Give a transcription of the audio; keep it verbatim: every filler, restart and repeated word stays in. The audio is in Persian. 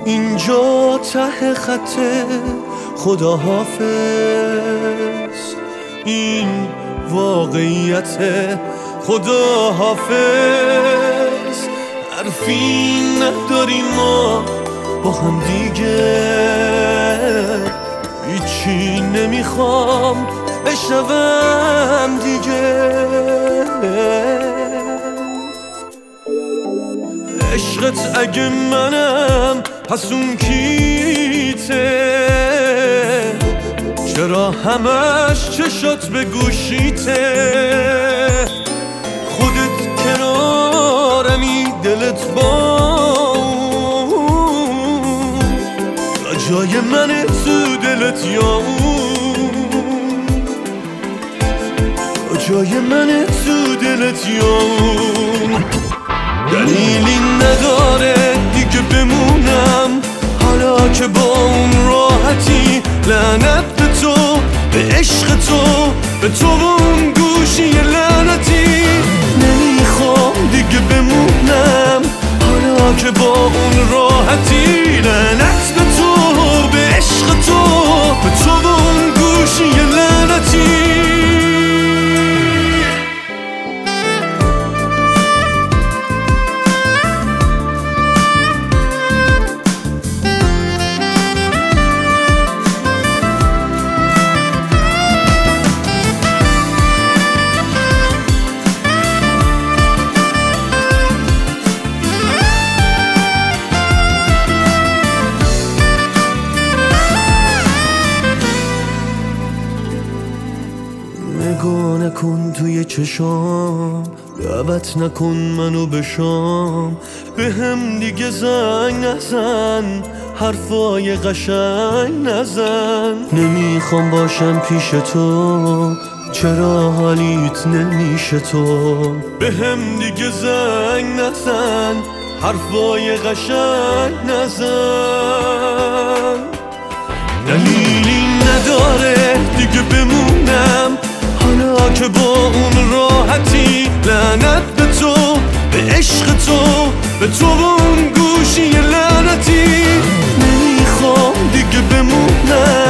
اینجا ته خطه خداحافظ، این واقعیت خداحافظ. حرفی نداریم ما با هم دیگه، هیچی نمیخوام بشنوم دیگه. عشقت اگه منم پس اون کیته، چرا همش چشات به گوشیته؟ خودت کنارمی دلت با جای من تو دلت یا اون، جای من تو دلت یا اون. دلیلی نداره دیگه بمونم حالا که با اون راحتی. لعنت به تو، به عشق تو، به تو و اون گوشی لعنتی. نمیخوام دیگه بمونم حالا که با اون راحتی. لعنت به تو، به عشق تو، به تو و اون گوشی لعنتی. نگاه نکن توی چشام، دعوت نکن منو به شام. به هم دیگه زنگ نزن، حرفای قشنگ نزن. نمیخوام باشم پیش تو، چرا حالیت نمیشه تو؟ به هم دیگه زنگ نزن، حرفای قشنگ نزن. دلیلی نداره دیگه بمونم حالا که با اون راحتی. لعنت به تو، به عشق تو، به تو و اون گوشی لعنتی. نمیخوام دیگه بمونم